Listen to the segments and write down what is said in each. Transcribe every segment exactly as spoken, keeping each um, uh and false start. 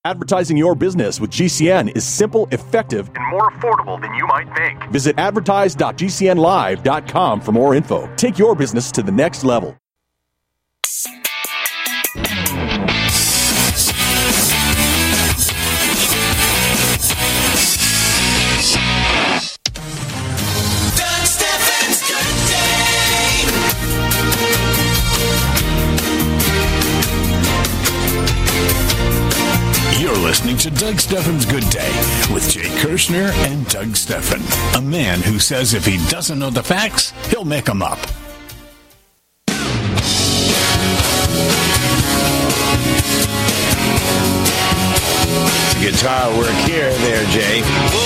Advertising your business with G C N is simple, effective, and more affordable than you might think. Visit advertise dot g c n live dot com for more info. Take your business to the next level. You're listening to Doug Stephan's Good Day with Jay Kirshner and Doug Stephan, a man who says if he doesn't know the facts, he'll make them up. Guitar work here, there, Jay.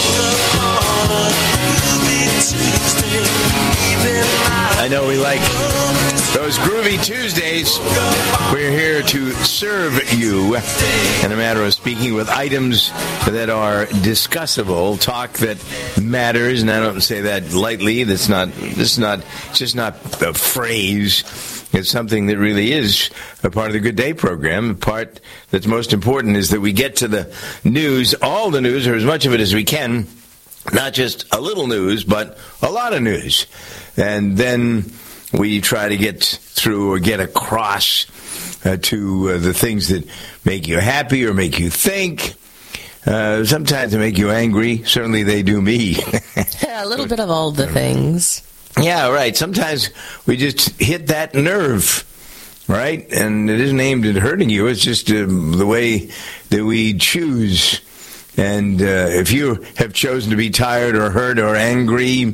I know we like those groovy Tuesdays. We're here to serve you in a matter of speaking with items that are discussable, talk that matters, and I don't say that lightly. That's not. This is not. It's just not a phrase. It's something that really is a part of the Good Day program. The part that's most important is that we get to the news, all the news, or as much of it as we can, not just a little news, but a lot of news. And then we try to get through or get across uh, to uh, the things that make you happy or make you think. Uh, sometimes they make you angry. Certainly they do me. Yeah, a little bit of all the things. Yeah, right. Sometimes we just hit that nerve, right? And it isn't aimed at hurting you. It's just uh, the way that we choose. And uh, if you have chosen to be tired or hurt or angry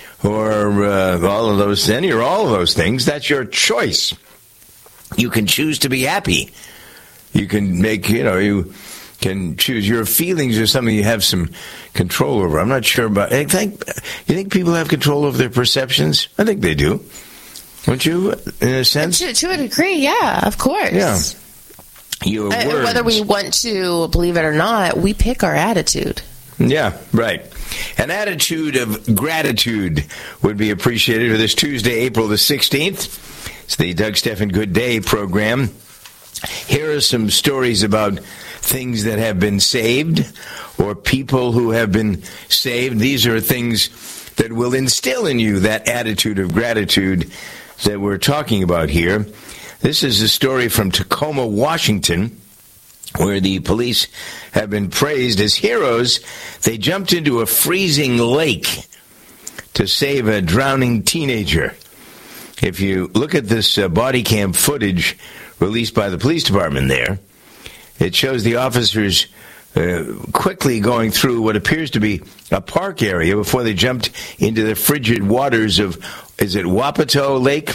or uh, all of those, then you're all of those things. That's your choice. You can choose to be happy. You can make, you know, you can choose. Your feelings are something you have some control over. I'm not sure about. I think you think people have control over their perceptions? I think they do. Don't you, in a sense? To, to a degree, yeah, of course. Yeah. Your uh, words. Whether we want to believe it or not, we pick our attitude. Yeah, right. An attitude of gratitude would be appreciated for this Tuesday, April the sixteenth. It's the Doug Stephan Good Day program. Here are some stories about things that have been saved or people who have been saved. These are things that will instill in you that attitude of gratitude that we're talking about here. This is a story from Tacoma, Washington, where the police have been praised as heroes. They jumped into a freezing lake to save a drowning teenager. If you look at this uh, body cam footage released by the police department there, it shows the officers uh, quickly going through what appears to be a park area before they jumped into the frigid waters of, is it Wapato Lake?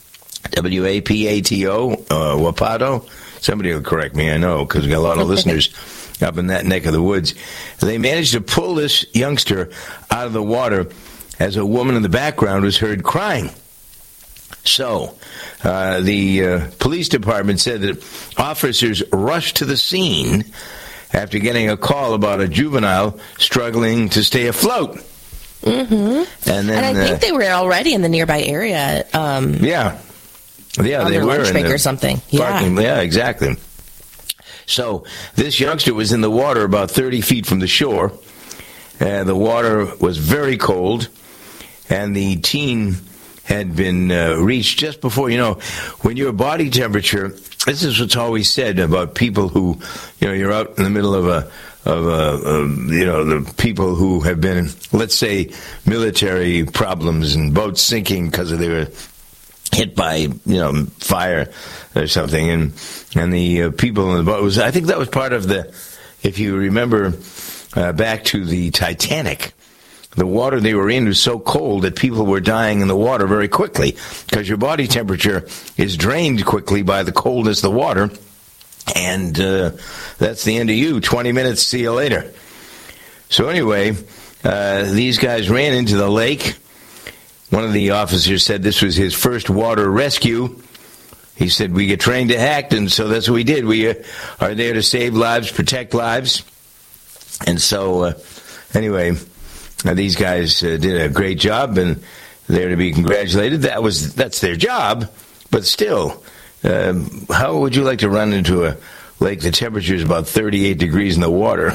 W A P A T O, uh, Wapato? Somebody will correct me, I know, because we got a lot of listeners up in that neck of the woods. They managed to pull this youngster out of the water as a woman in the background was heard crying. So, uh, the uh, police department said that officers rushed to the scene after getting a call about a juvenile struggling to stay afloat. Mm-hmm. And, then, and I think uh, they were already in the nearby area. Um, yeah. Yeah, on they their were. lunch break in the or something. Parking. Yeah. Yeah, exactly. So, this youngster was in the water about thirty feet from the shore. Uh, the water was very cold, and the teen had been uh, reached just before, you know, when your body temperature, this is what's always said about people who, you know, you're out in the middle of a, of a, um, you know, the people who have been, let's say, military problems and boats sinking because they were hit by, you know, fire or something, and and the uh, people in the boat was, I think that was part of the, if you remember uh, back to the Titanic, the water they were in was so cold that people were dying in the water very quickly because your body temperature is drained quickly by the coldness of the water, and uh, that's the end of you. twenty minutes, see you later. So anyway, uh, these guys ran into the lake. One of the officers said this was his first water rescue. He said, we get trained to act, and so that's what we did. We uh, are there to save lives, protect lives. And so, uh, anyway, uh, these guys uh, did a great job, and they're to be congratulated. That was That's their job, but still, um, how would you like to run into a lake, the temperature is about thirty-eight degrees in the water.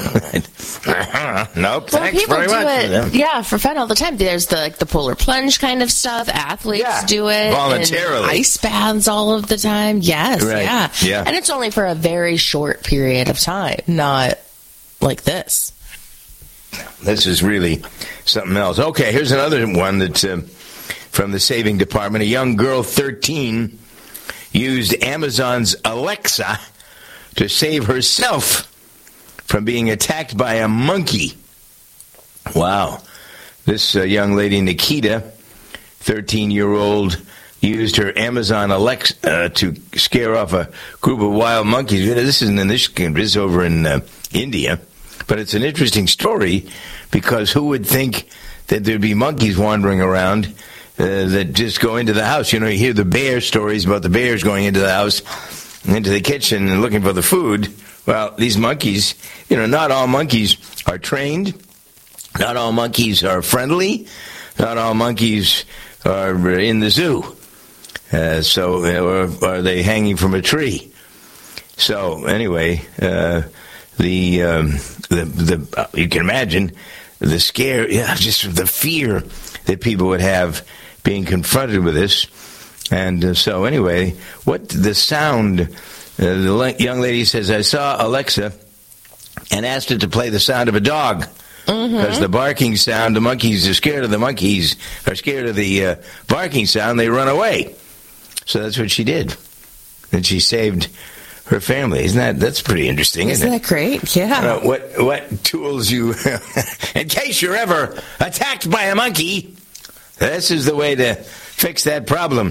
Nope, well, thanks people very do much. it, yeah, for fun all the time. There's the like the polar plunge kind of stuff. Athletes yeah, do it voluntarily. And ice baths all of the time. Yes, right. yeah, yeah, and it's only for a very short period of time, not like this. This is really something else. Okay, here's another one that uh, from the saving department. A young girl, thirteen, used Amazon's Alexa to save herself from being attacked by a monkey. Wow. This uh, young lady, Nikita, thirteen-year-old, used her Amazon Alexa uh, to scare off a group of wild monkeys. This isn't in this country, this is over in uh, India. But it's an interesting story because who would think that there'd be monkeys wandering around uh, that just go into the house? You know, you hear the bear stories about the bears going into the house, into the kitchen and looking for the food. Well, these monkeys, you know, not all monkeys are trained. Not all monkeys are friendly. Not all monkeys are in the zoo. Uh, so, or are they hanging from a tree? So, anyway, uh, the, um, the, the, uh, you can imagine the scare, yeah, just the fear that people would have being confronted with this. And uh, so, anyway, what the sound, uh, the le- young lady says, I saw Alexa and asked it to play the sound of a dog. Because mm-hmm. the barking sound, the monkeys are scared of the monkeys, are scared of the uh, barking sound, they run away. So that's what she did. And she saved her family. Isn't that, that's pretty interesting, isn't, isn't it? that great? Yeah. Uh, what, what tools you, in case you're ever attacked by a monkey, this is the way to fix that problem.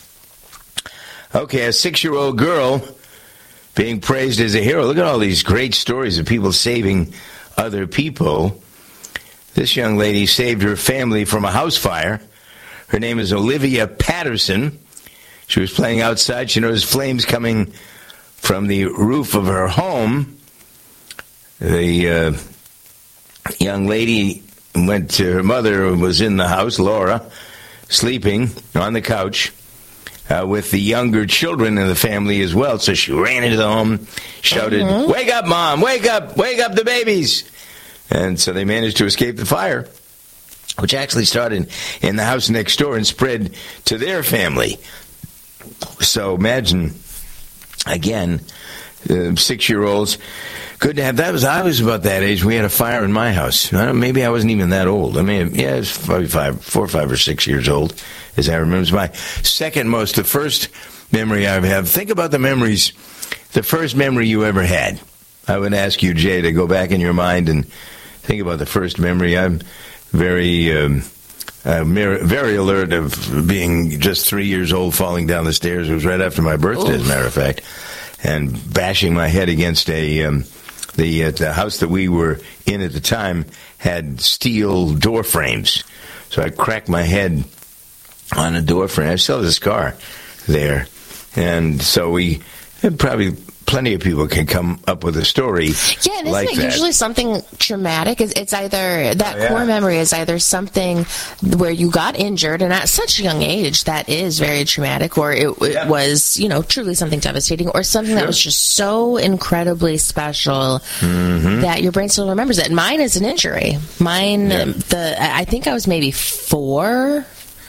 Okay, a six-year-old girl being praised as a hero. Look at all these great stories of people saving other people. This young lady saved her family from a house fire. Her name is Olivia Patterson. She was playing outside. She noticed flames coming from the roof of her home. The uh, young lady went to her mother, was in the house, Laura, sleeping on the couch uh, with the younger children in the family as well. So she ran into the home, shouted, mm-hmm. "Wake up, Mom! Wake up! Wake up the babies!" And so they managed to escape the fire, which actually started in the house next door and spread to their family. So imagine, again, uh, six-year-olds. Good to have that. Was I was about that age. We had a fire in my house. I don't, maybe I wasn't even that old. I mean, yeah, I was probably five, four, five, or six years old, as I remember. It's my second most. The first memory I have. Think about the memories. The first memory you ever had. I would ask you, Jay, to go back in your mind and think about the first memory. I'm very, um, uh, very alert of being just three years old, falling down the stairs. It was right after my birthday, Oof. as a matter of fact, and bashing my head against a um, the uh, the house that we were in at the time had steel door frames. So I cracked my head on a door frame. I still have a scar there, and so we had probably. Plenty of people can come up with a story. Yeah, and isn't like it that. usually something traumatic? It's, it's either that oh, yeah. core memory is either something where you got injured, and at such a young age that is very traumatic, or it, it yeah. was, you know, truly something devastating, or something sure. that was just so incredibly special mm-hmm. that your brain still remembers it. And mine is an injury. Mine, yeah. the I think I was maybe four,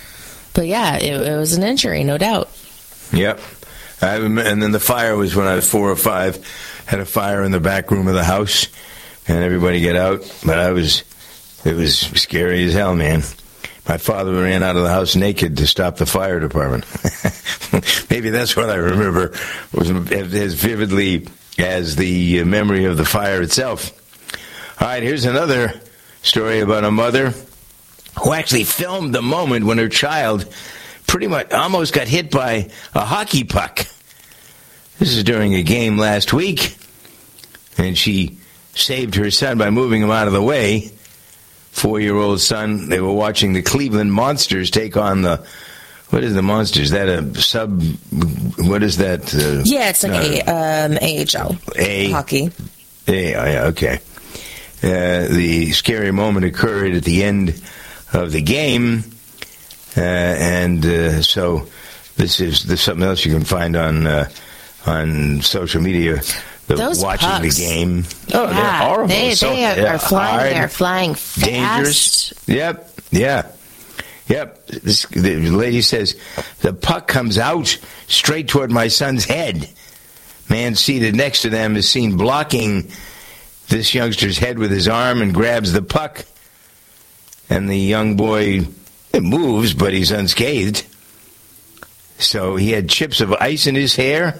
but yeah, it, it was an injury, no doubt. Yep. I, and then the fire was when I was four or five. Had a fire in the back room of the house, and everybody get out. But I was, it was scary as hell, man. My father ran out of the house naked to stop the fire department. Maybe that's what I remember was as vividly as the memory of the fire itself. All right, here's another story about a mother who actually filmed the moment when her child pretty much almost got hit by a hockey puck. This is during a game last week, and she saved her son by moving him out of the way. Four-year-old son, they were watching the Cleveland Monsters take on the, what is the Monsters? Is that a sub, what is that? Uh, yeah, it's like uh, a, um, A H L. A, hockey. A, yeah, okay. Uh, the scary moment occurred at the end of the game. Uh, and uh, so this is this is something else you can find on uh, on social media the Those watching pucks. the game. Oh, yeah, they're horrible. They, so, they are, yeah, are flying. hard, They're flying fast. Dangerous. Yep. Yeah. Yep. This, the lady says the puck comes out straight toward my son's head. Man seated next to them is seen blocking this youngster's head with his arm and grabs the puck. And the young boy, it moves, but he's unscathed. So he had chips of ice in his hair.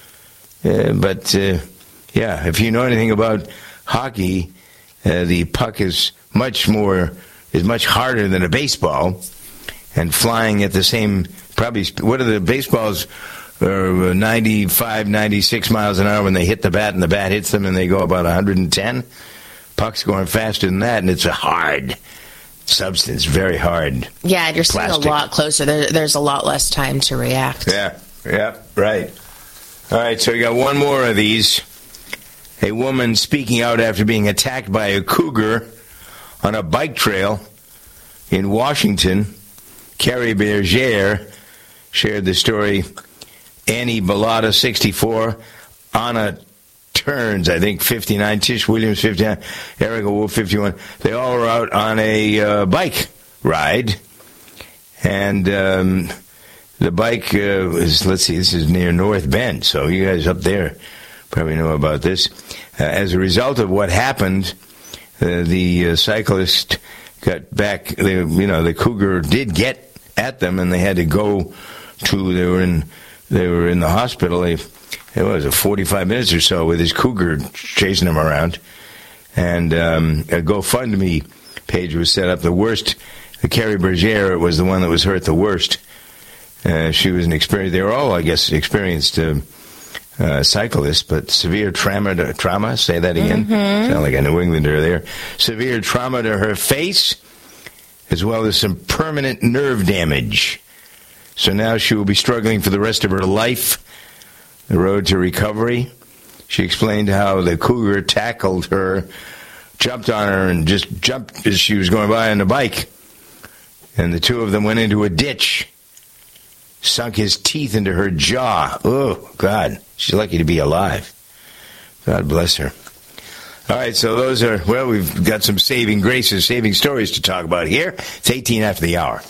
Uh, but, uh, yeah, if you know anything about hockey, uh, the puck is much more, is much harder than a baseball. And flying at the same, probably, what are the baseballs, uh, ninety-five, ninety-six miles an hour when they hit the bat, and the bat hits them, and they go about one hundred ten. Puck's going faster than that, and it's a hard substance, very hard. Yeah, and you're plastic. seeing a lot closer. There, there's a lot less time to react. Yeah, yeah, right. All right, so we got one more of these. A woman speaking out after being attacked by a cougar on a bike trail in Washington. Carrie Berger shared the story. Annie Bellotta, sixty-four. Anna Turns, I think, fifty-nine. Tish Williams, fifty-nine. Erica Wolf, fifty-one. They all were out on a uh, bike ride. And um, the bike uh, was, let's see, this is near North Bend. So you guys up there probably know about this. Uh, as a result of what happened, uh, the uh, cyclist got back, they, you know, the cougar did get at them, and they had to go to, they were in, they were in the hospital. They, it was a forty-five minutes or so with his cougar chasing them around. And um, a GoFundMe page was set up. The worst, the Carrie Berger was the one that was hurt the worst. Uh, she was an experienced, they were all, I guess, experienced uh, uh, cyclists, but severe trauma, to, trauma, say that again. Mm-hmm. Sound like a New Englander there. Severe trauma to her face, as well as some permanent nerve damage. So now she will be struggling for the rest of her life, the road to recovery. She explained how the cougar tackled her, jumped on her, and just jumped as she was going by on the bike. And the two of them went into a ditch, sunk his teeth into her jaw. Oh, God. She's lucky to be alive. God bless her. All right, so those are, well, we've got some saving graces, saving stories to talk about here. It's eighteen after the hour.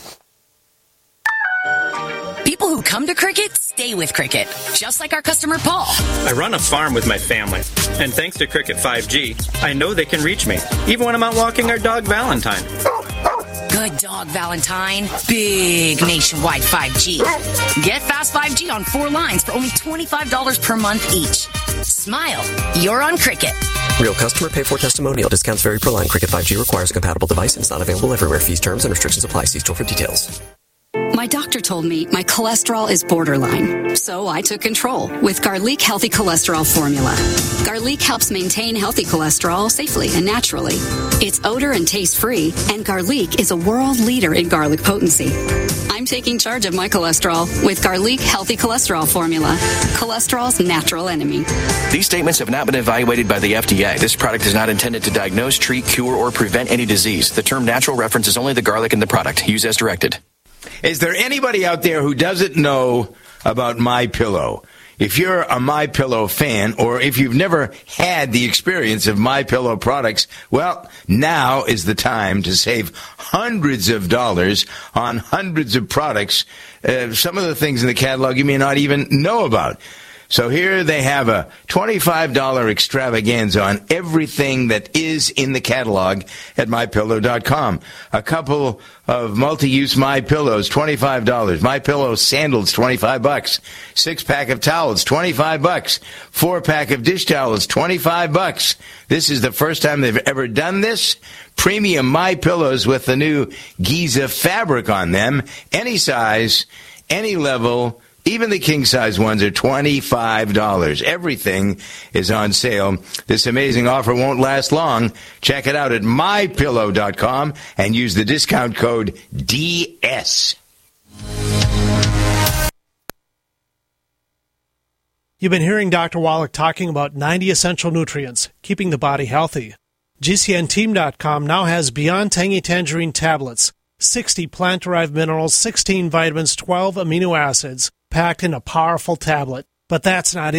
People who come to Cricket stay with Cricket, just like our customer Paul. I run a farm with my family, and thanks to Cricket five G, I know they can reach me, even when I'm out walking our dog Valentine. Good dog, Valentine. Big nationwide five G. Get fast five G on four lines for only twenty-five dollars per month each. Smile. You're on Cricket. Real customer pay for testimonial. Discounts vary per line. Cricket five G requires a compatible device and is not available everywhere. Fees, terms, and restrictions apply. See store for details. My doctor told me my cholesterol is borderline, so I took control with Garlic Healthy Cholesterol Formula. Garlic helps maintain healthy cholesterol safely and naturally. It's odor and taste-free, and Garlic is a world leader in garlic potency. I'm taking charge of my cholesterol with Garlic Healthy Cholesterol Formula, cholesterol's natural enemy. These statements have not been evaluated by the F D A. This product is not intended to diagnose, treat, cure, or prevent any disease. The term natural references only the garlic in the product. Use as directed. Is there anybody out there who doesn't know about MyPillow? If you're a MyPillow fan, or if you've never had the experience of MyPillow products, well, now is the time to save hundreds of dollars on hundreds of products. Uh, some of the things in the catalog you may not even know about. So here they have a twenty-five dollars extravaganza on everything that is in the catalog at my pillow dot com. A couple of multi-use MyPillows, twenty-five dollars. MyPillow sandals, twenty-five bucks. Six-pack of towels, twenty-five bucks. Four-pack of dish towels, twenty-five bucks. This is the first time they've ever done this. Premium MyPillows with the new Giza fabric on them. Any size, any level. Even the king-size ones are twenty-five dollars. Everything is on sale. This amazing offer won't last long. Check it out at my pillow dot com and use the discount code D S. You've been hearing Doctor Wallach talking about ninety essential nutrients, keeping the body healthy. G C N team dot com now has Beyond Tangy Tangerine tablets, sixty plant-derived minerals, sixteen vitamins, twelve amino acids, packed in a powerful tablet. But that's not it.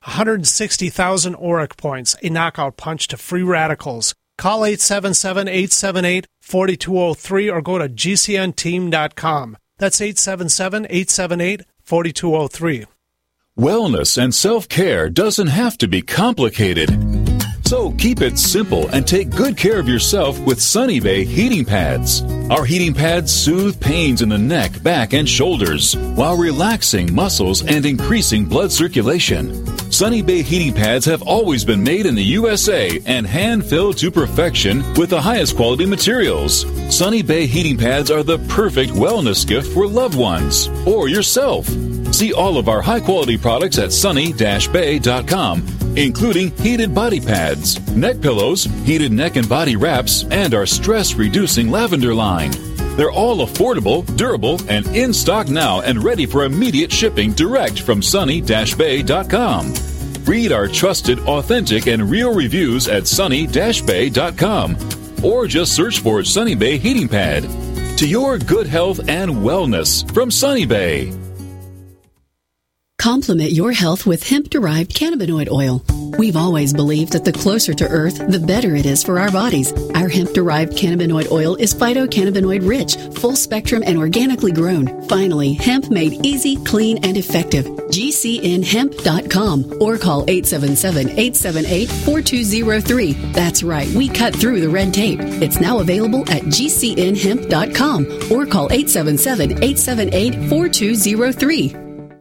one hundred sixty thousand ORAC points, a knockout punch to free radicals. Call eight seven seven, eight seven eight, four two zero three or go to G C N team dot com. That's eight seven seven, eight seven eight, four two zero three. Wellness and self-care doesn't have to be complicated. So keep it simple and take good care of yourself with Sunny Bay heating pads. Our heating pads soothe pains in the neck, back, and shoulders while relaxing muscles and increasing blood circulation. Sunny Bay heating pads have always been made in the U S A and hand-filled to perfection with the highest quality materials. Sunny Bay heating pads are the perfect wellness gift for loved ones or yourself. See all of our high-quality products at sunny dash bay dot com, including heated body pads, neck pillows, heated neck and body wraps, and our stress-reducing lavender line. They're all affordable, durable, and in stock now and ready for immediate shipping direct from sunny dash bay dot com. Read our trusted, authentic, and real reviews at sunny dash bay dot com or just search for Sunny Bay Heating Pad. To your good health and wellness from Sunny Bay. Complement your health with hemp-derived cannabinoid oil. We've always believed that the closer to Earth, the better it is for our bodies. Our hemp-derived cannabinoid oil is phytocannabinoid-rich, full-spectrum, and organically grown. Finally, hemp made easy, clean, and effective. G C N hemp dot com or call eight seven seven, eight seven eight, four two zero three. That's right, we cut through the red tape. It's now available at G C N hemp dot com or call eight seven seven, eight seven eight, four two zero three.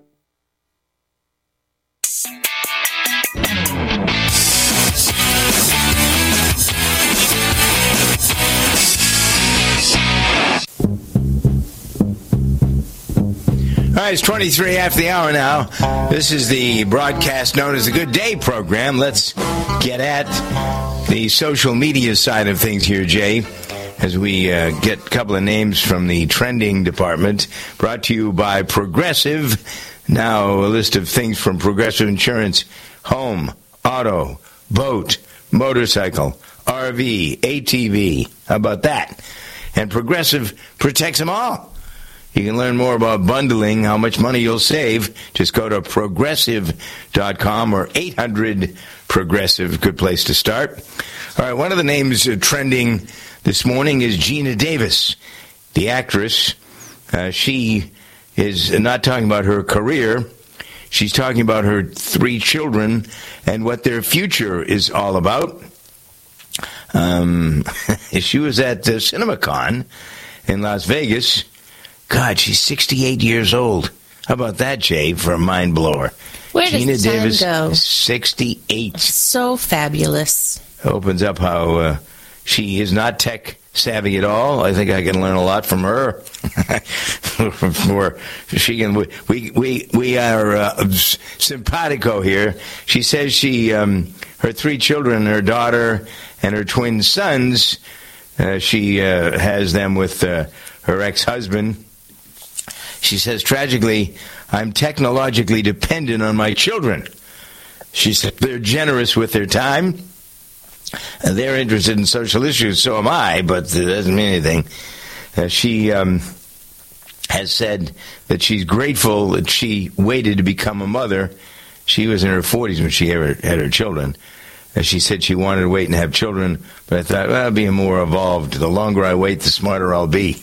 All right, it's twenty-three after the hour now. This is the broadcast known as the Good Day program. Let's get at the social media side of things here, Jay, as we uh, get a couple of names from the trending department. Brought to you by Progressive. Now a list of things from Progressive Insurance: home, auto, boat, motorcycle, R V, A T V. How about that? And Progressive protects them all. You can learn more about bundling, how much money you'll save. Just go to progressive dot com or eight hundred progressive. Good place to start. All right, one of the names uh, trending this morning is Geena Davis, the actress. Uh, she is not talking about her career. She's talking about her three children and what their future is all about. Um, she was at uh, CinemaCon in Las Vegas. God, she's sixty-eight years old. How about that, Jay, for a mind blower? Where does Geena time Davis, go? sixty-eight. So fabulous. Opens up how uh, she is not tech savvy at all. I think I can learn a lot from her. For she can, we we we are uh, simpatico here. She says she um, her three children, her daughter and her twin sons. Uh, she uh, has them with uh, her ex-husband. She says, tragically, I'm technologically dependent on my children. She said they're generous with their time. And they're interested in social issues, so am I, but it doesn't mean anything. Uh, she um, has said that she's grateful that she waited to become a mother. She was in her forties when she had her, had her children. Uh, she said she wanted to wait and have children, but I thought, well, I'll be more evolved. The longer I wait, the smarter I'll be.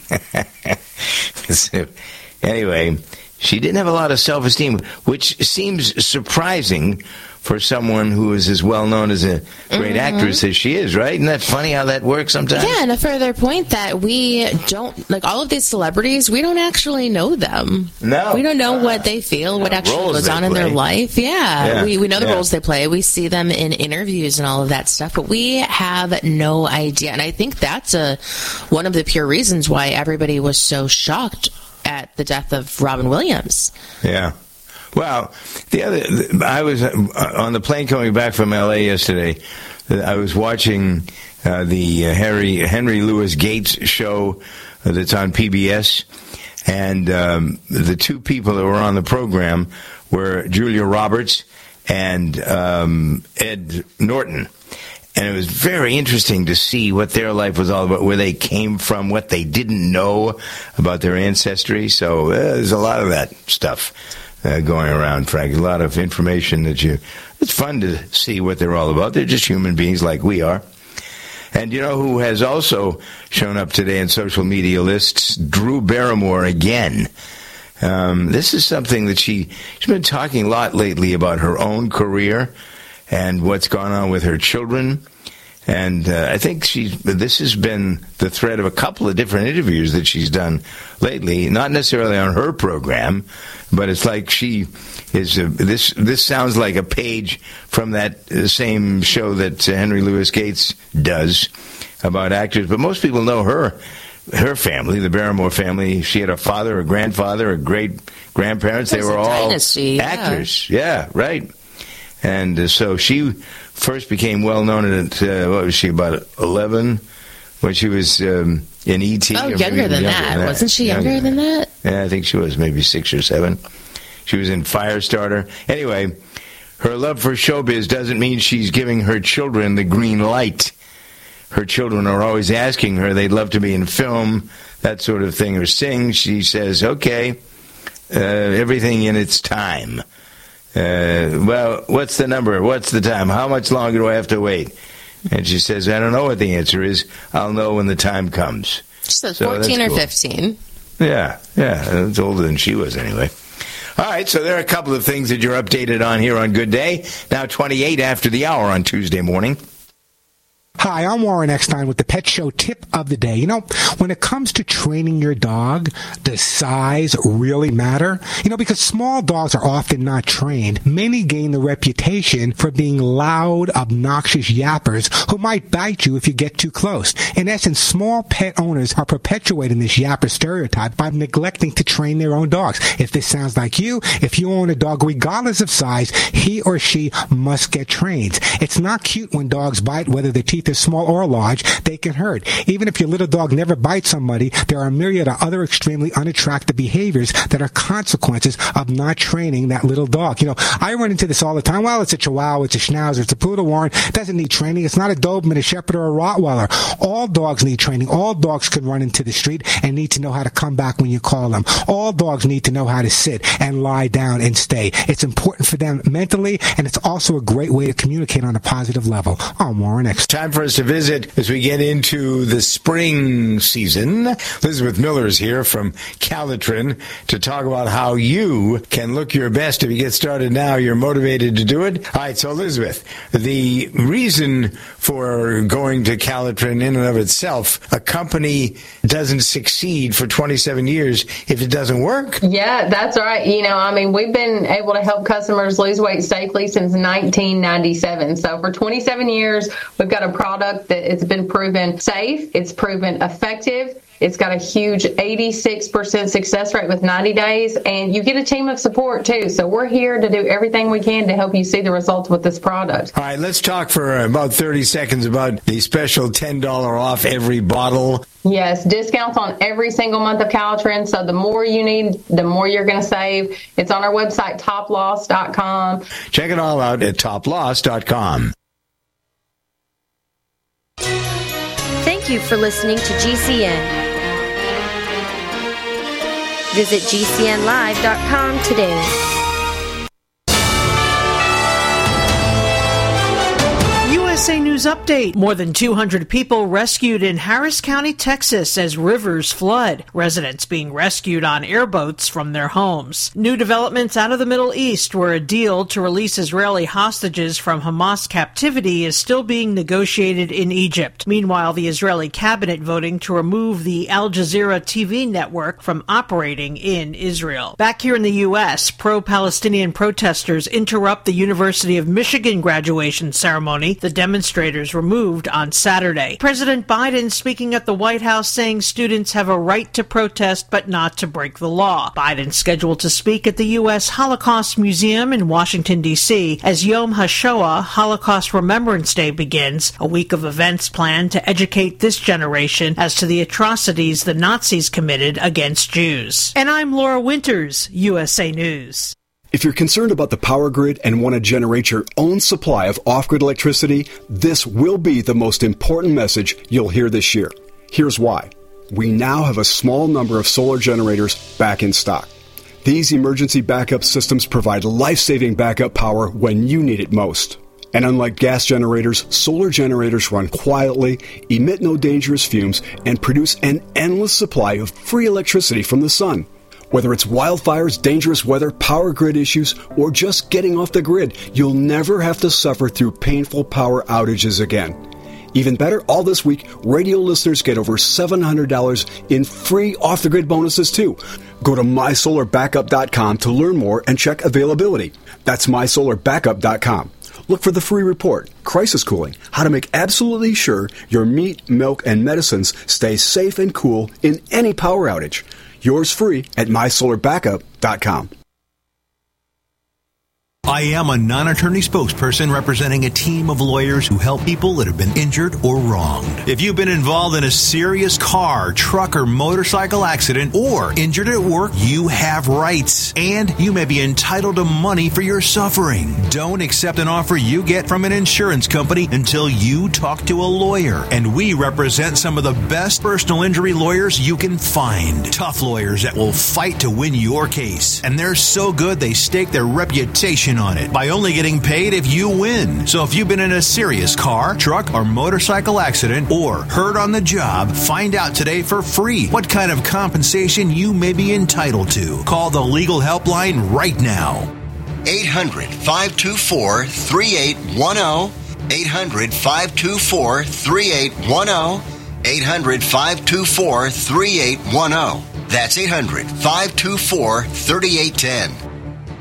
So, anyway, she didn't have a lot of self-esteem, which seems surprising for someone who is as well known as a great mm-hmm. actress as she is, right? Isn't that funny how that works sometimes? Yeah, and a further point that we don't, like all of these celebrities, we don't actually know them. No. We don't know uh, what they feel, what actually goes on play. in their life. Yeah, yeah. We, we know the yeah. roles they play. We see them in interviews and all of that stuff, but we have no idea. And I think that's a one of the pure reasons why everybody was so shocked at the death of Robin Williams. Yeah. Well, the other, I was on the plane coming back from L A yesterday. I was watching uh, the Harry Henry Louis Gates show that's on P B S, and um, the two people that were on the program were Julia Roberts and um, Ed Norton. And it was very interesting to see what their life was all about, where they came from, what they didn't know about their ancestry. So uh, there's a lot of that stuff uh, going around, Frank. A lot of information that you... It's fun to see what they're all about. They're just human beings like we are. And you know who has also shown up today in social media lists? Drew Barrymore again. Um, this is something that she, she's been talking a lot lately about her own career and what's gone on with her children. And uh, I think she's, this has been the thread of a couple of different interviews that she's done lately, not necessarily on her program, but it's like she is, uh, this This sounds like a page from that uh, same show that uh, Henry Louis Gates does about actors. But most people know her. Her family, the Barrymore family, she had a father, a grandfather, a great-grandparents. They were all dynasty, actors. Yeah, yeah right. And uh, so she first became well-known at, uh, what was she, about eleven, when she was um, in E T Oh, younger than, younger that. than that. Wasn't she younger, younger than that? Yeah, I think she was maybe six or seven. She was in Firestarter. Anyway, her love for showbiz doesn't mean she's giving her children the green light. Her children are always asking her, they'd love to be in film, that sort of thing, or sing. She says, okay, uh, everything in its time. Uh, well, what's the number? What's the time? How much longer do I have to wait? And she says, I don't know what the answer is. I'll know when the time comes. She said so fourteen or cool. fifteen. Yeah, yeah, it's older than she was anyway. All right, so there are a couple of things that you're updated on here on Good Day. Now twenty-eight after the hour on Tuesday morning. Hi, I'm Warren Eckstein with the Pet Show Tip of the Day. You know, when it comes to training your dog, does size really matter? You know, because small dogs are often not trained. Many gain the reputation for being loud, obnoxious yappers who might bite you if you get too close. In essence, small pet owners are perpetuating this yapper stereotype by neglecting to train their own dogs. If this sounds like you, if you own a dog, regardless of size, he or she must get trained. It's not cute when dogs bite, whether their teeth are small or large. They can hurt. Even if your little dog never bites somebody, there are a myriad of other extremely unattractive behaviors that are consequences of not training that little dog. You know, I run into this all the time. Well, it's a Chihuahua, it's a Schnauzer, it's a Poodle, Warren. It doesn't need training. It's not a Doberman, a Shepherd, or a Rottweiler. All dogs need training. All dogs can run into the street and need to know how to come back when you call them. All dogs need to know how to sit and lie down and stay. It's important for them mentally, and it's also a great way to communicate on a positive level. I'm Warren X. Time for us to visit as we get into the spring season. Elizabeth Miller is here from Calitrin to talk about how you can look your best. If you get started now, you're motivated to do it. All right, so Elizabeth, the reason for going to Calitrin in and of itself, a company doesn't succeed for twenty-seven years if it doesn't work. Yeah, that's right. You know, I mean, we've been able to help customers lose weight safely since nineteen ninety-seven. So for twenty-seven years, we've got a product that it's been proven safe, it's proven effective, it's got a huge eighty-six percent success rate with ninety days, and you get a team of support too. So we're here to do everything we can to help you see the results with this product. All right, let's talk for about thirty seconds about the special ten dollars off every bottle. Yes, discounts on every single month of Calitrin. So the more you need, the more you're going to save. It's on our website, top loss dot com. Check it all out at top loss dot com. Thank you for listening to G C N. Visit G C N live dot com today. U S A News Update. More than two hundred people rescued in Harris County, Texas as rivers flood. Residents being rescued on airboats from their homes. New developments out of the Middle East, where a deal to release Israeli hostages from Hamas captivity is still being negotiated in Egypt. Meanwhile, the Israeli cabinet voting to remove the Al Jazeera T V network from operating in Israel. Back here in the U S, pro-Palestinian protesters interrupt the University of Michigan graduation ceremony. The demonstrators were moved on Saturday. President Biden speaking at the White House saying students have a right to protest but not to break the law. Biden scheduled to speak at the U S Holocaust Museum in Washington, D C as Yom HaShoah, Holocaust Remembrance Day, begins, a week of events planned to educate this generation as to the atrocities the Nazis committed against Jews. And I'm Laura Winters, U S A News. If you're concerned about the power grid and want to generate your own supply of off-grid electricity, this will be the most important message you'll hear this year. Here's why. We now have a small number of solar generators back in stock. These emergency backup systems provide life-saving backup power when you need it most. And unlike gas generators, solar generators run quietly, emit no dangerous fumes, and produce an endless supply of free electricity from the sun. Whether it's wildfires, dangerous weather, power grid issues, or just getting off the grid, you'll never have to suffer through painful power outages again. Even better, all this week, radio listeners get over seven hundred dollars in free off-the-grid bonuses, too. Go to my solar backup dot com to learn more and check availability. That's my solar backup dot com. Look for the free report, Crisis Cooling, how to make absolutely sure your meat, milk, and medicines stay safe and cool in any power outage. Yours free at my solar backup dot com. I am a non-attorney spokesperson representing a team of lawyers who help people that have been injured or wronged. If you've been involved in a serious car, truck, or motorcycle accident or injured at work, you have rights, and you may be entitled to money for your suffering. Don't accept an offer you get from an insurance company until you talk to a lawyer. And we represent some of the best personal injury lawyers you can find. Tough lawyers that will fight to win your case. And they're so good they stake their reputation on it by only getting paid if you win. So if you've been in a serious car, truck, or motorcycle accident or hurt on the job, find out today for free what kind of compensation you may be entitled to. Call the legal helpline right now. eight hundred, five two four, three eight one zero. eight hundred, five two four, three eight one zero. eight hundred, five two four, three eight one zero. That's eight hundred, five two four, three eight one zero.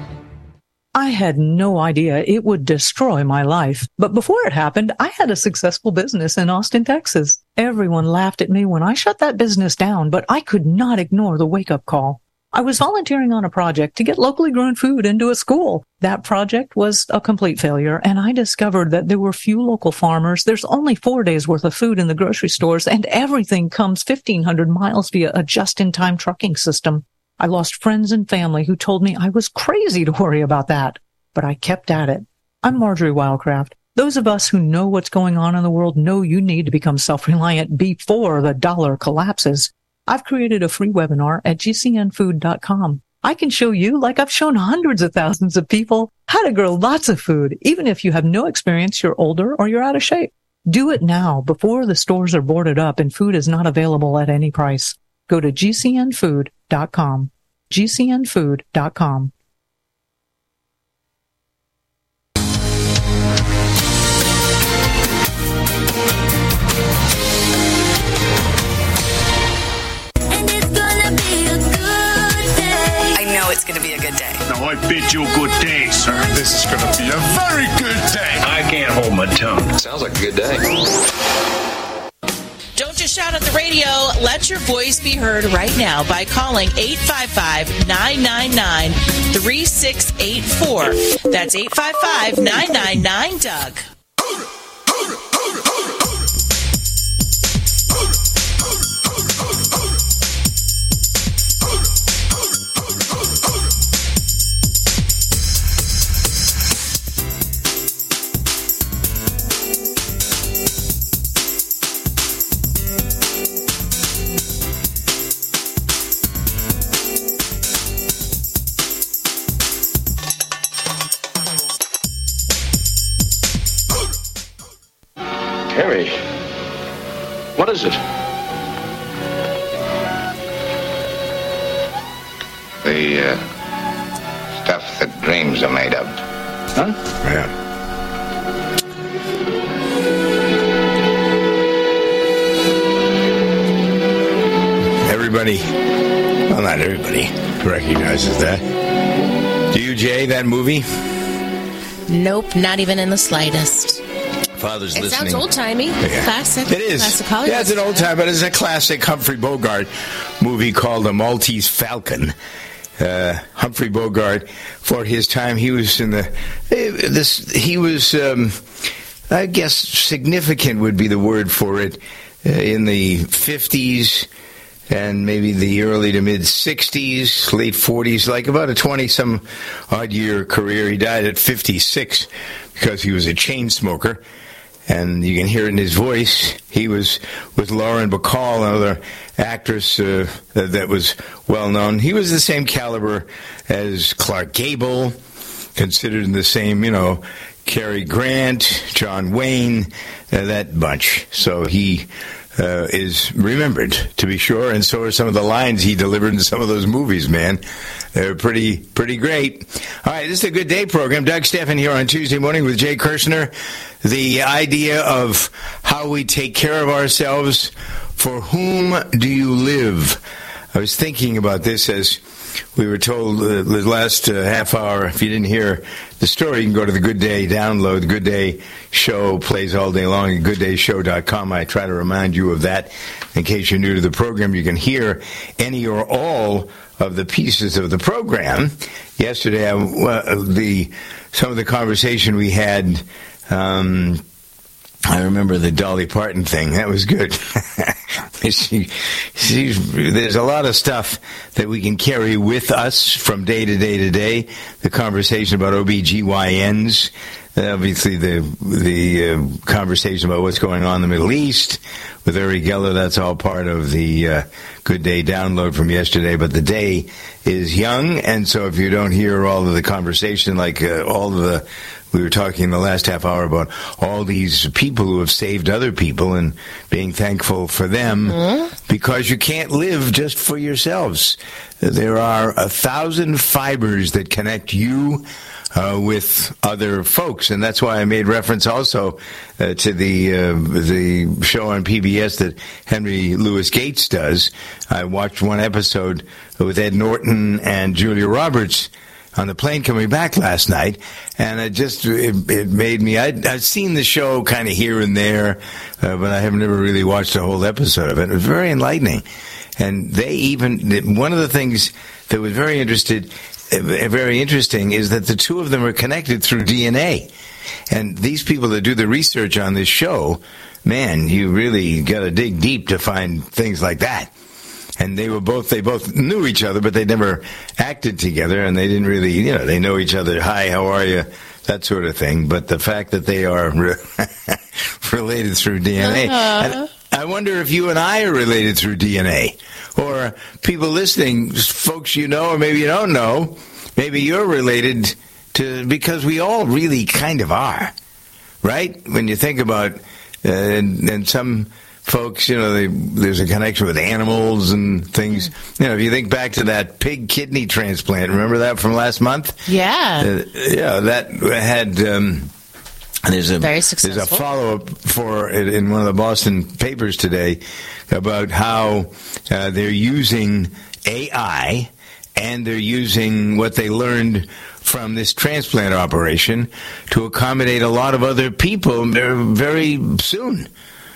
I had no idea it would destroy my life. But before it happened, I had a successful business in Austin, Texas. Everyone laughed at me when I shut that business down, but I could not ignore the wake-up call. I was volunteering on a project to get locally grown food into a school. That project was a complete failure, and I discovered that there were few local farmers. There's only four days worth of food in the grocery stores, and everything comes fifteen hundred miles via a just-in-time trucking system. I lost friends and family who told me I was crazy to worry about that, but I kept at it. I'm Marjorie Wildcraft. Those of us who know what's going on in the world know you need to become self-reliant before the dollar collapses. I've created a free webinar at G C N food dot com. I can show you, like I've shown hundreds of thousands of people, how to grow lots of food, even if you have no experience, you're older, or you're out of shape. Do it now before the stores are boarded up and food is not available at any price. Go to G C N food dot com. G C N food dot com. It's going to be a good day. Now, I bid you a good day, sir. This is going to be a very good day. I can't hold my tongue. Sounds like a good day. Don't just shout at the radio. Let your voice be heard right now by calling eight five five, nine nine nine, three six eight four. That's eight five five, nine nine nine, Doug. Harry, what is it? The uh, stuff that dreams are made of. Huh? Yeah. Everybody, well, not everybody recognizes that. Do you, Jay, that movie? Nope, not even in the slightest. Father's it listening. It sounds old-timey. Yeah. Classic. It is. Classic Hollywood. Yeah, it's an old time, but it's a classic Humphrey Bogart movie called The Maltese Falcon. Uh, Humphrey Bogart, for his time, he was in the this. He was, um, I guess, significant would be the word for it, uh, in the fifties and maybe the early to mid sixties, late forties, like about a twenty-some odd year career. He died at fifty-six because he was a chain smoker. and you can hear it in his voice. He was with Lauren Bacall, another actress uh, that was well known. He was the same caliber as Clark Gable, considered in the same, you know, Cary Grant, John Wayne, uh, that bunch. So he uh, is remembered, to be sure, and so are some of the lines he delivered in some of those movies, man. They're pretty pretty great. All right, this is a Good Day program. Doug Steffen here on Tuesday morning with Jay Kirshner. The idea of how we take care of ourselves. For whom do you live? I was thinking about this as we were told uh, the last uh, half hour. If you didn't hear the story, you can go to the Good Day download. The Good Day show plays all day long at good day show dot com. I try to remind you of that in case you're new to the program. You can hear any or all of the pieces of the program. Yesterday, I, uh, the some of the conversation we had, um, I remember the Dolly Parton thing. That was good. she, she's, there's a lot of stuff that we can carry with us from day to day to day. The conversation about O B G Y Ns, obviously the the uh, conversation about what's going on in the Middle East with Uri Geller. That's all part of the uh, Good Day download from yesterday. But the day is young, and so if you don't hear all of the conversation, like uh, all of the we were talking in the last half hour about all these people who have saved other people and being thankful for them, mm-hmm. because you can't live just for yourselves. There are a thousand fibers that connect you uh, with other folks, and that's why I made reference also uh, to the uh, the show on P B S that Henry Louis Gates does. I watched one episode with Ed Norton and Julia Roberts on the plane coming back last night, and it just it, it made me. I'd, I'd seen the show kind of here and there, uh, but I have never really watched a whole episode of it. It was very enlightening, and they even one of the things that was very interested, uh, very interesting, is that the two of them are connected through D N A, and these people that do the research on this show, man, you really got to dig deep to find things like that. And they were both, they both knew each other, but they never acted together, and they didn't really, you know, they know each other. Hi, how are you? That sort of thing. But the fact that they are re- related through D N A. Uh-huh. I wonder if you and I are related through D N A. Or people listening, folks you know, or maybe you don't know, maybe you're related to, because we all really kind of are. Right? When you think about, uh, and, and some folks, you know, they, there's a connection with animals and things. You know, if you think back to that pig kidney transplant, remember that from last month? Yeah. Uh, yeah, that had, um, there's a, Very successful. There's a follow-up for it in one of the Boston papers today about how uh, they're using A I and they're using what they learned from this transplant operation to accommodate a lot of other people very soon.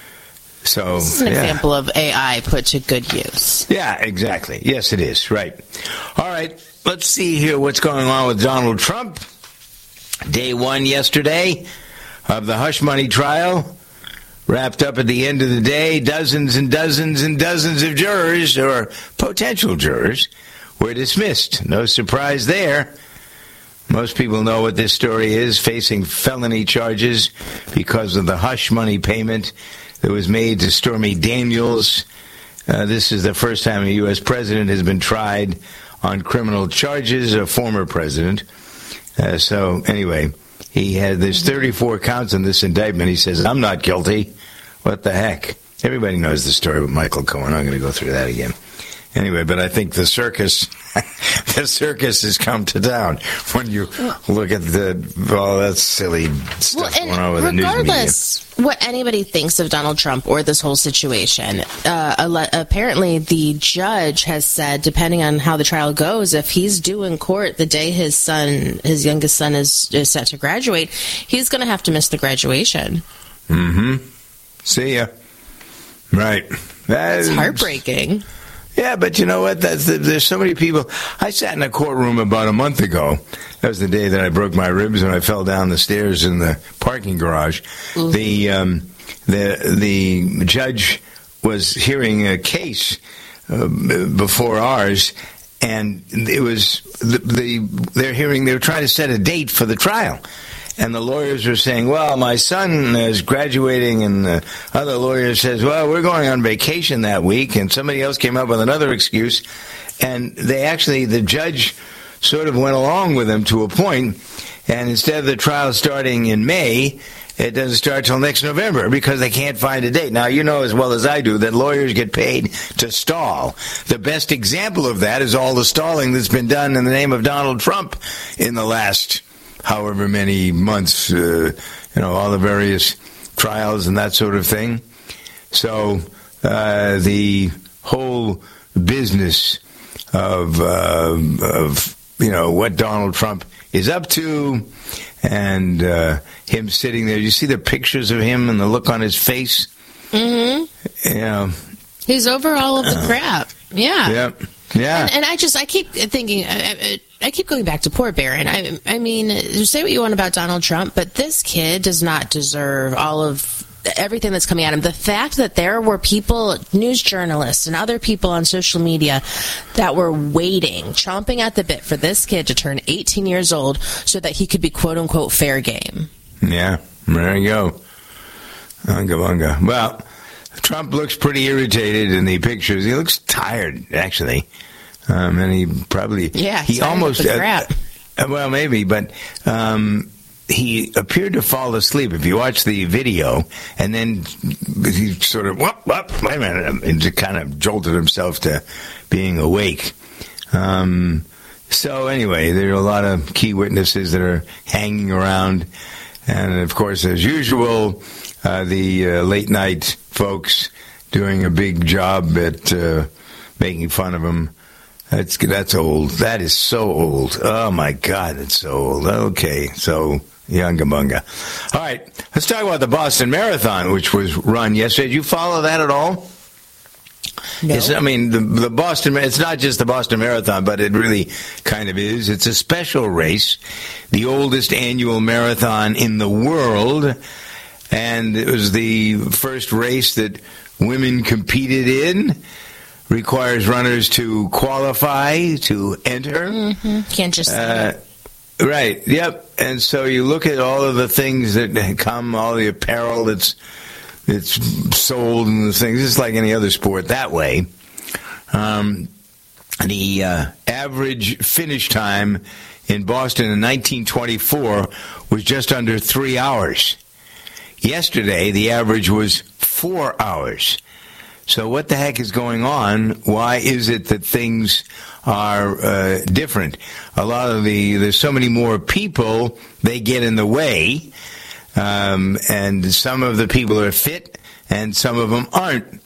So, this is an yeah. example of A I put to good use. Yeah, exactly. Yes, it is. Right. All right. Let's see here what's going on with Donald Trump. Day one yesterday of the hush money trial. Wrapped up at the end of the day. Dozens and dozens and dozens of jurors, or potential jurors, were dismissed. No surprise there. Most people know what this story is, facing felony charges because of the hush money payment that was made to Stormy Daniels. Uh, this is the first time a U S president has been tried on criminal charges, a former president. Uh, so, anyway, he had there's thirty-four counts in this indictment. He says, I'm not guilty. What the heck? Everybody knows the story with Michael Cohen. I'm going to go through that again. Anyway, but I think the circus, the circus has come to town when you look at the all that silly stuff well, going on with the news media. Regardless what anybody thinks of Donald Trump or this whole situation, uh, apparently the judge has said, depending on how the trial goes, if he's due in court the day his son, his youngest son, is, is set to graduate, he's going to have to miss the graduation. Mm-hmm. See ya. Right. That it's is heartbreaking. Yeah, but you know what? That's the, there's so many people. I sat in a courtroom about a month ago. That was the day that I broke my ribs and I fell down the stairs in the parking garage. Mm-hmm. The um, the the judge was hearing a case uh, before ours, and it was the, the they're hearing they were trying to set a date for the trial. And the lawyers are saying, well, my son is graduating, and the other lawyer says, well, we're going on vacation that week, and somebody else came up with another excuse. And they actually, the judge sort of went along with them to a point, and instead of the trial starting in May, it doesn't start till next November because they can't find a date. Now, you know as well as I do that lawyers get paid to stall. The best example of that is all the stalling that's been done in the name of Donald Trump in the last however many months, uh, you know, all the various trials and that sort of thing. So uh, the whole business of, uh, of, you know, what Donald Trump is up to and uh, him sitting there. You see the pictures of him and the look on his face? Mm-hmm. You know, he's over all of the crap. Yeah. Yep. Yeah. And, and I just, I keep thinking, I, I keep going back to poor Barron. I, I mean, say what you want about Donald Trump, but this kid does not deserve all of everything that's coming at him. The fact that there were people, news journalists and other people on social media that were waiting, chomping at the bit for this kid to turn eighteen years old so that he could be quote unquote fair game. Yeah, there you go. Unga bunga. Well, Trump looks pretty irritated in the pictures. He looks tired, actually. Um, and he probably... Yeah, he almost... Uh, crap. Uh, well, maybe, but... Um, he appeared to fall asleep. If you watch the video, and then he sort of, whoop, whoop, wait a minute, and just kind of jolted himself to being awake. Um, so anyway, there are a lot of key witnesses that are hanging around. And, of course, as usual, uh, the uh, late-night folks doing a big job at uh, making fun of him. That's, that's old. That is so old. Oh, my God, it's so old. Okay, so... Yunga bunga. All right, let's talk about the Boston Marathon, which was run yesterday. Did you follow that at all? No. It's, I mean, the, the Boston, it's not just the Boston Marathon, but it really kind of is. It's a special race, the oldest annual marathon in the world, and it was the first race that women competed in. Requires runners to qualify, to enter. Mm-hmm. Can't just uh, Right, yep. And so you look at all of the things that come, all the apparel that's it's sold and the things. It's like any other sport that way. Um, the uh, average finish time in Boston in nineteen twenty-four was just under three hours. Yesterday, the average was four hours. So what the heck is going on? Why is it that things are uh, different? A lot of the, there's so many more people, they get in the way, um, and some of the people are fit, and some of them aren't.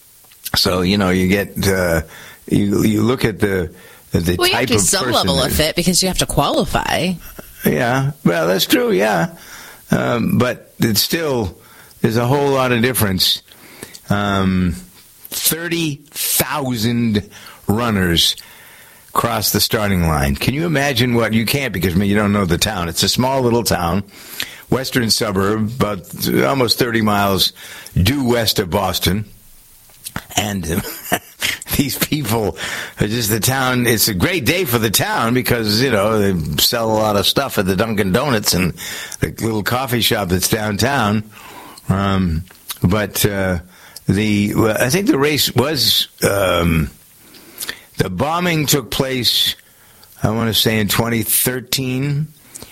So, you know, you get, uh, you you look at the the well, type you have to of some person level that, of fit because you have to qualify. Yeah, well, that's true, yeah. Um, but it's still, there's a whole lot of difference. Um, thirty thousand runners cross the starting line. Can you imagine what, you can't because I mean, you don't know the town. It's a small little town, western suburb, about almost thirty miles due west of Boston. And these people are just the town. It's a great day for the town because, you know, they sell a lot of stuff at the Dunkin' Donuts and the little coffee shop that's downtown. Um, but, uh, The well, I think the race was um, the bombing took place, I want to say in twenty thirteen,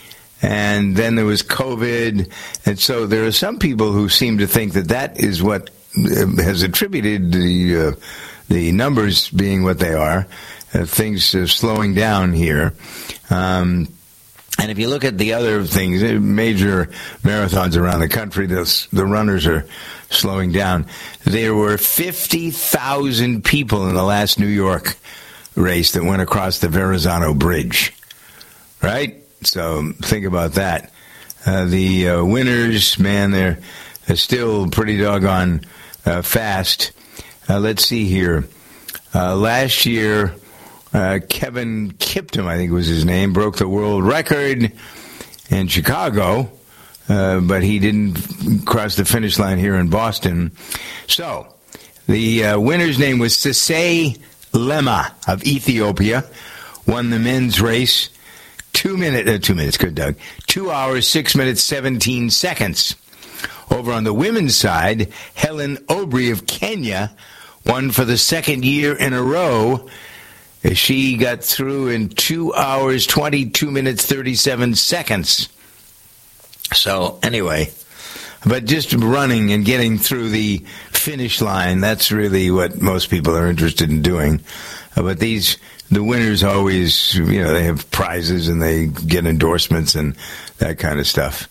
and then there was COVID, and so there are some people who seem to think that that is what has attributed the uh, the numbers being what they are, uh, things are slowing down here. Um, And if you look at the other things, major marathons around the country, the, the runners are slowing down. There were fifty thousand people in the last New York race that went across the Verrazano Bridge, right? So think about that. Uh, the uh, winners, man, they're, they're still pretty doggone uh, fast. Uh, let's see here. Uh, last year... Uh, Kevin Kiptum, I think was his name, broke the world record in Chicago, uh, but he didn't cross the finish line here in Boston. So, the uh, winner's name was Sisay Lema of Ethiopia, won the men's race. Two minutes, uh, two minutes, good, Doug. Two hours, six minutes, seventeen seconds. Over on the women's side, Helen Obri of Kenya won for the second year in a row. She got through in two hours, twenty-two minutes, thirty-seven seconds. So, anyway, but just running and getting through the finish line, that's really what most people are interested in doing. Uh, but these, the winners always, you know, they have prizes and they get endorsements and that kind of stuff.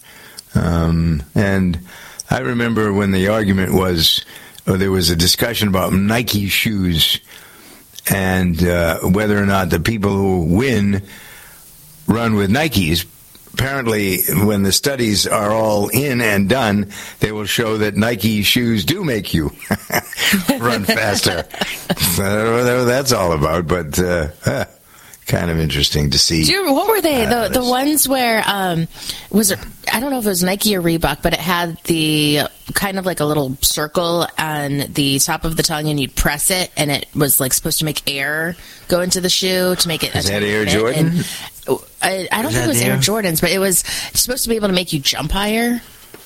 Um, and I remember when the argument was, or there was a discussion about Nike shoes and uh, whether or not the people who win run with Nikes. Apparently, when the studies are all in and done, they will show that Nike shoes do make you run faster. So I don't know what that's all about, but uh, uh, kind of interesting to see. Do you, what were they? Uh, the the ones where um, was it? I don't know if it was Nike or Reebok, but it had the kind of like a little circle on the top of the tongue, and you'd press it, and it was like supposed to make air go into the shoe to make it. Is that Air Jordan? And I, I don't think it was Air Jordans, but it was supposed to be able to make you jump higher.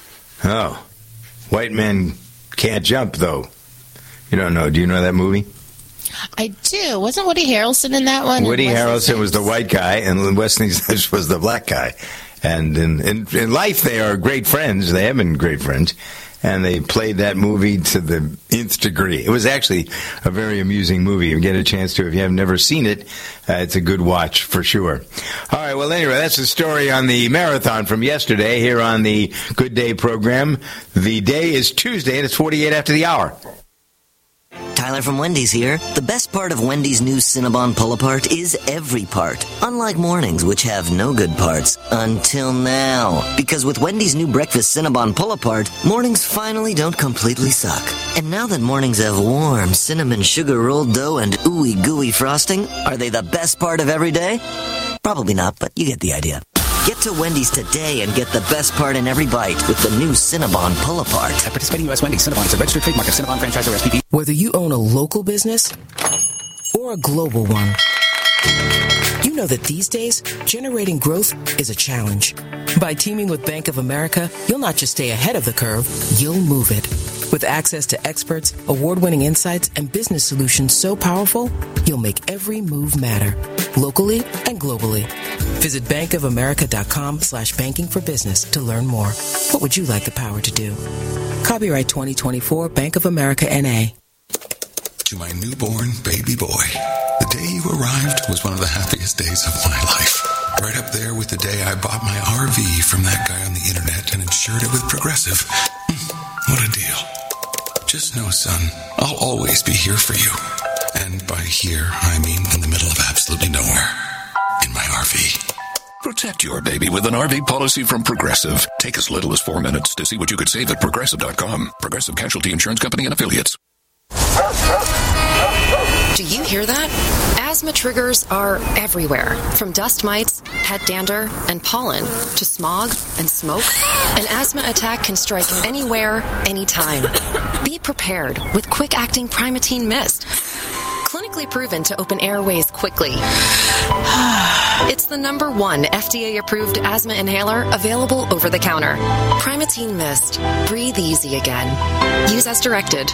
Oh, white men can't jump though. You don't know? Do you know that movie? I do. Wasn't Woody Harrelson in that one? Woody Harrelson was the white guy, and Wesley Snipes was the black guy. And in, in, in life, they are great friends. They have been great friends. And they played that movie to the nth degree. It was actually a very amusing movie. If you get a chance to, if you have never seen it, uh, it's a good watch for sure. All right, well, anyway, that's the story on the marathon from yesterday here on the Good Day program. The day is Tuesday, and it's forty-eight after the hour. Tyler from Wendy's here. The best part of Wendy's new Cinnabon Pull-Apart is every part. Unlike mornings, which have no good parts. Until now. Because with Wendy's new breakfast Cinnabon Pull-Apart, mornings finally don't completely suck. And now that mornings have warm cinnamon sugar rolled dough and ooey gooey frosting, are they the best part of every day? Probably not, but you get the idea. Get to Wendy's today and get the best part in every bite with the new Cinnabon Pull-Apart. At participating U S Wendy's, Cinnabon is a registered trademark of Cinnabon franchise or S P P. Whether you own a local business or a global one, you know that these days, generating growth is a challenge. By teaming with Bank of America, you'll not just stay ahead of the curve, you'll move it. With access to experts, award-winning insights, and business solutions so powerful, you'll make every move matter, locally and globally. Visit bankofamerica.com slash banking for business to learn more. What would you like the power to do? Copyright twenty twenty-four, Bank of America, N A. To my newborn baby boy, the day you arrived was one of the happiest days of my life. Right up there with the day I bought my R V from that guy on the internet and insured it with Progressive. What a deal. Just know, son, I'll always be here for you. And by here, I mean in the middle of absolutely nowhere. In my R V. Protect your baby with an R V policy from Progressive. Take as little as four minutes to see what you could save at Progressive dot com. Progressive Casualty Insurance Company and Affiliates. Do you hear that? Asthma triggers are everywhere. From dust mites, head dander, and pollen, to smog and smoke. An asthma attack can strike anywhere, anytime. Be prepared with quick-acting Primatene Mist. Clinically proven to open airways quickly. It's the number one F D A-approved asthma inhaler available over the counter. Primatene Mist. Breathe easy again. Use as directed.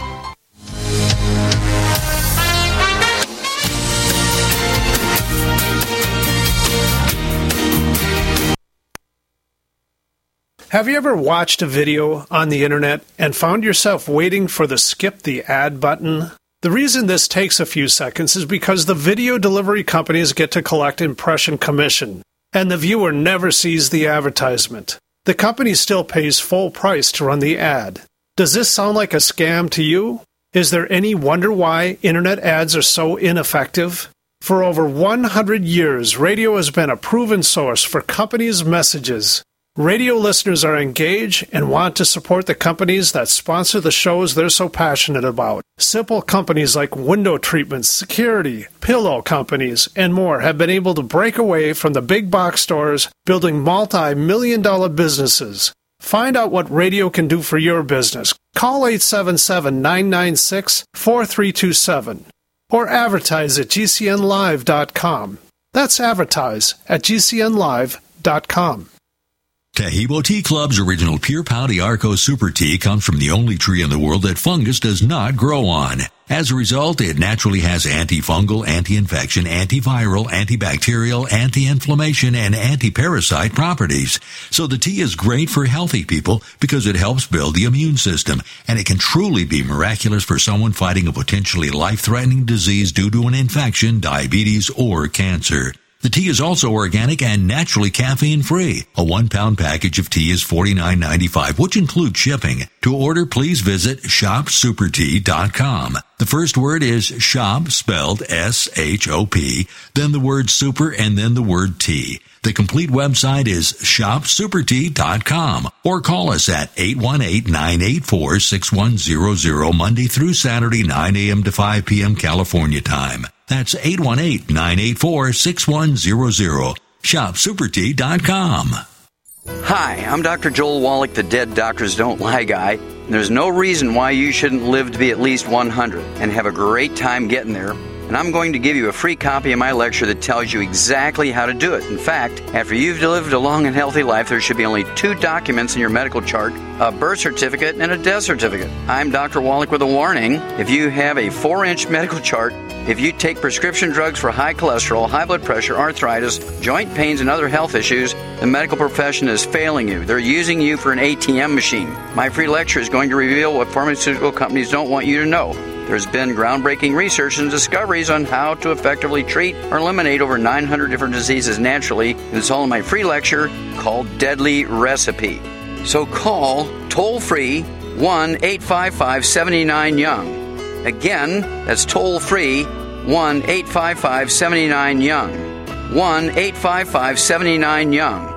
Have you ever watched a video on the internet and found yourself waiting for the skip the ad button? The reason this takes a few seconds is because the video delivery companies get to collect impression commission, and the viewer never sees the advertisement. The company still pays full price to run the ad. Does this sound like a scam to you? Is there any wonder why internet ads are so ineffective? For over one hundred years, radio has been a proven source for companies' messages. Radio listeners are engaged and want to support the companies that sponsor the shows they're so passionate about. Simple companies like window treatments, security, pillow companies, and more have been able to break away from the big box stores, building multi-million dollar businesses. Find out what radio can do for your business. Call eight seven seven, nine nine six, four three two seven or advertise at G C N live dot com. That's advertise at g c n live dot com. Tahibo Tea Club's original Pure Pau de Arco Super Tea comes from the only tree in the world that fungus does not grow on. As a result, it naturally has antifungal, anti-infection, antiviral, antibacterial, anti-inflammation, and anti-parasite properties. So the tea is great for healthy people because it helps build the immune system, and it can truly be miraculous for someone fighting a potentially life-threatening disease due to an infection, diabetes, or cancer. The tea is also organic and naturally caffeine-free. A one-pound package of tea is forty-nine ninety-five, which includes shipping. To order, please visit shop super tea dot com. The first word is shop, spelled S H O P, then the word super, and then the word tea. The complete website is shop super tea dot com, or call us at eight one eight, nine eight four, six one zero zero Monday through Saturday, nine a.m. to five p.m. California time. That's eight one eight, nine eight four, six one zero zero. shop super tea dot com. Hi, I'm Doctor Joel Wallach, the Dead Doctors Don't Lie guy. There's no reason why you shouldn't live to be at least one hundred and have a great time getting there. And I'm going to give you a free copy of my lecture that tells you exactly how to do it. In fact, after you've lived a long and healthy life, there should be only two documents in your medical chart, a birth certificate and a death certificate. I'm Doctor Wallach with a warning. If you have a four-inch medical chart, if you take prescription drugs for high cholesterol, high blood pressure, arthritis, joint pains, and other health issues, the medical profession is failing you. They're using you for an A T M machine. My free lecture is going to reveal what pharmaceutical companies don't want you to know. There's been groundbreaking research and discoveries on how to effectively treat or eliminate over nine hundred different diseases naturally, and it's all in my free lecture called Deadly Recipe. So call toll-free one eight five five, seven nine, young. Again, that's toll-free one eight five five, seven nine, young. one eight five five, seven nine, young.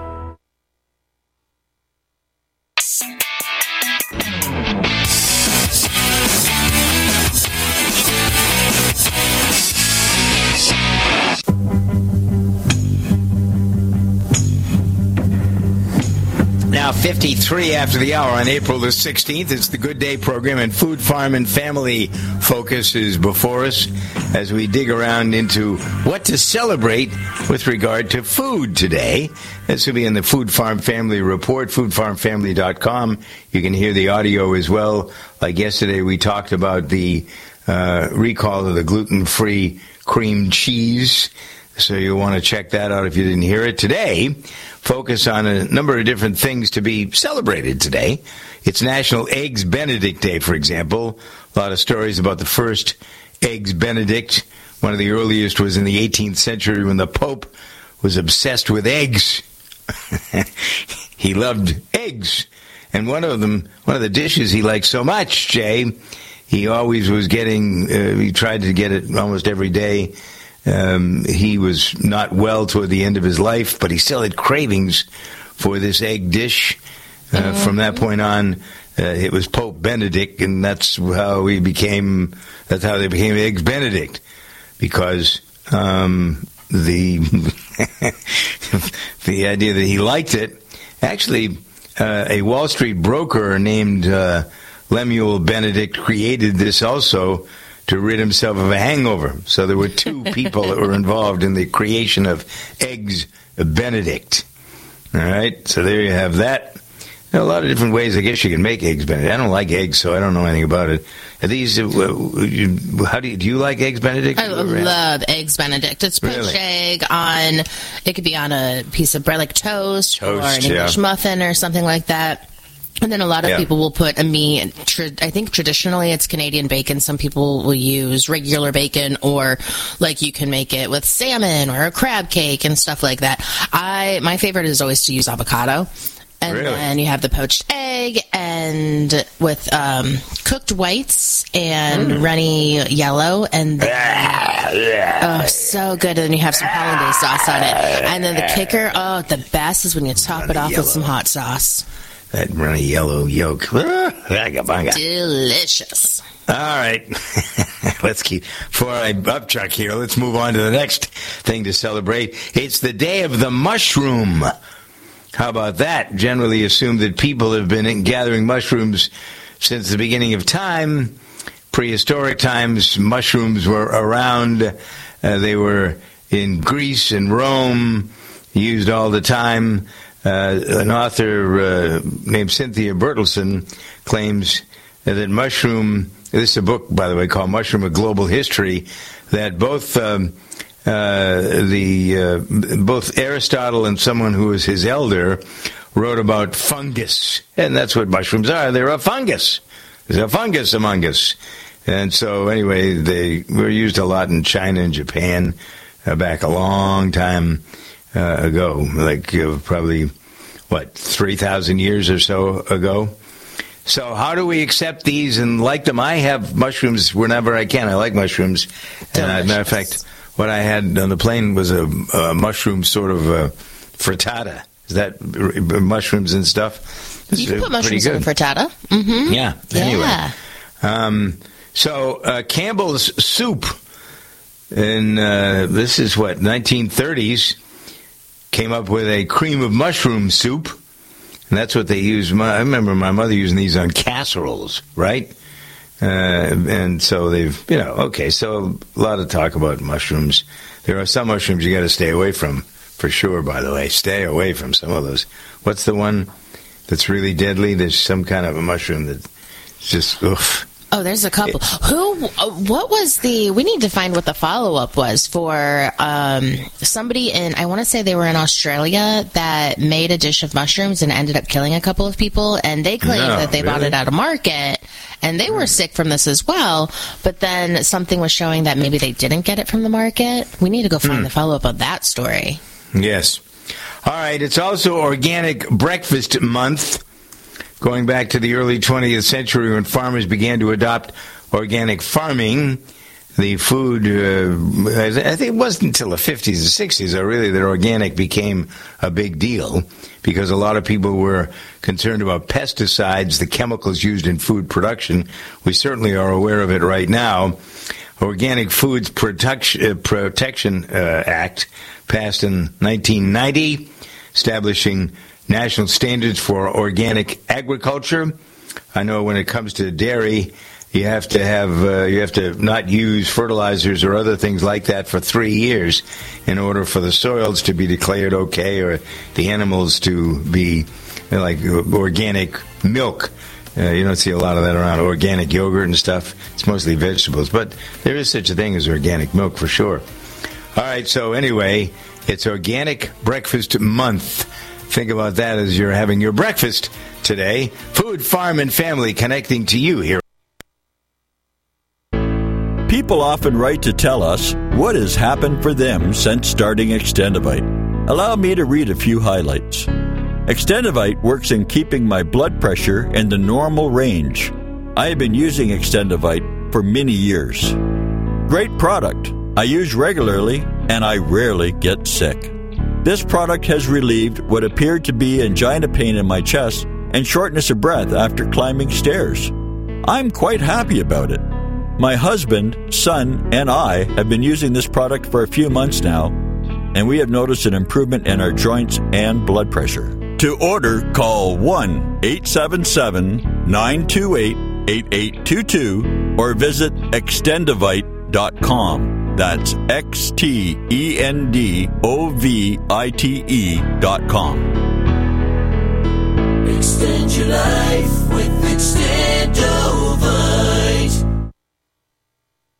Now fifty-three after the hour on April the sixteenth. It's the Good Day program, and Food, Farm, and Family focus is before us as we dig around into what to celebrate with regard to food today. This will be in the Food, Farm, Family report, food farm family dot com. You can hear the audio as well. Like yesterday, we talked about the uh, recall of the gluten-free cream cheese. So you'll want to check that out if you didn't hear it. Today, focus on a number of different things to be celebrated today. It's National Eggs Benedict Day, for example. A lot of stories about the first Eggs Benedict. One of the earliest was in the eighteenth century when the Pope was obsessed with eggs. He loved eggs. And one of them, one of the dishes he liked so much, Jay, he always was getting, uh, he tried to get it almost every day. Um, he was not well toward the end of his life, but he still had cravings for this egg dish. Uh, mm-hmm. From that point on, uh, it was Pope Benedict, and that's how he became. That's how they became Eggs Benedict, because um, the the idea that he liked it. Actually, uh, a Wall Street broker named uh, Lemuel Benedict created this also to rid himself of a hangover. So there were two people that were involved in the creation of Eggs Benedict. All right, so there you have that. There are a lot of different ways I guess you can make Eggs Benedict. I don't like eggs, so I don't know anything about it. Are these, uh, how do you, do you like Eggs Benedict? I love Eggs Benedict. It's poached really? egg on, it could be on a piece of bread like toast, toast or an English yeah. muffin or something like that. And then a lot of yeah. people will put a meat. I think traditionally it's Canadian bacon. Some people will use regular bacon, or like you can make it with salmon or a crab cake and stuff like that. I my favorite is always to use avocado. And really? Then you have the poached egg and with um, cooked whites and mm. runny yellow. And then, oh, so good. And then you have some hollandaise sauce on it. And then the kicker, oh, the best is when you top runny it off yellow. With some hot sauce. That runny yellow yolk. Delicious. All right. Let's keep, before I upchuck here, let's move on to the next thing to celebrate. It's the Day of the Mushroom. How about that? Generally assumed that people have been gathering mushrooms since the beginning of time. Prehistoric times, mushrooms were around. Uh, they were in Greece and Rome, used all the time. Uh, an author uh, named Cynthia Bertelsen claims that mushroom, this is a book, by the way, called Mushroom: A Global History, that both um, uh, the uh, both Aristotle and someone who was his elder wrote about fungus, and that's what mushrooms are. They're a fungus. There's a fungus among us. And so, anyway, they were used a lot in China and Japan uh, back a long time uh, ago, like uh, probably, what, three thousand years or so ago. So how do we accept these and like them? I have mushrooms whenever I can. I like mushrooms. And as a matter of fact, what I had on the plane was a, a mushroom sort of a frittata. Is that r- mushrooms and stuff? It's you can put mushrooms good. in frittata. Mm-hmm. Yeah. Anyway. Yeah. Um, so uh, Campbell's Soup, in uh, this is what, nineteen thirties, came up with a cream of mushroom soup. And that's what they use. My, I remember my mother using these on casseroles, right? Uh, and so they've, you know, okay, so a lot of talk about mushrooms. There are some mushrooms you got to stay away from, for sure, by the way. Stay away from some of those. What's the one that's really deadly? There's some kind of a mushroom that's just, oof. Oh, there's a couple. Who? What was the? We need to find what the follow-up was for um, somebody in. I want to say they were in Australia that made a dish of mushrooms and ended up killing a couple of people. And they claimed No, that they really? bought it at a market, and they were sick from this as well. But then something was showing that maybe they didn't get it from the market. We need to go find Hmm. the follow-up of that story. Yes. All right. It's also Organic Breakfast Month. Going back to the early twentieth century when farmers began to adopt organic farming, the food, uh, I think it wasn't until the fifties and sixties, or really, that organic became a big deal because a lot of people were concerned about pesticides, the chemicals used in food production. We certainly are aware of it right now. Organic Foods Protection, uh, Protection uh, Act passed in nineteen ninety, establishing national standards for organic agriculture. I know when it comes to dairy, you have to have uh, you have to not use fertilizers or other things like that for three years in order for the soils to be declared okay, or the animals to be, you know, like organic milk. Uh, you don't see a lot of that around, organic yogurt and stuff. It's mostly vegetables, but there is such a thing as organic milk for sure. All right, so anyway, it's Organic Breakfast Month. Think about that as you're having your breakfast today. Food, farm, and family connecting to you here. People often write to tell us what has happened for them since starting Extendivite. Allow me to read a few highlights. Extendivite works in keeping my blood pressure in the normal range. I have been using Extendivite for many years. Great product. I use regularly, and I rarely get sick. This product has relieved what appeared to be angina pain in my chest and shortness of breath after climbing stairs. I'm quite happy about it. My husband, son, and I have been using this product for a few months now, and we have noticed an improvement in our joints and blood pressure. To order, call one eight seven seven, nine two eight, eight eight two two or visit extendivite dot com. That's X T E N D O V I T E dot com. Extend your life with Extendivite.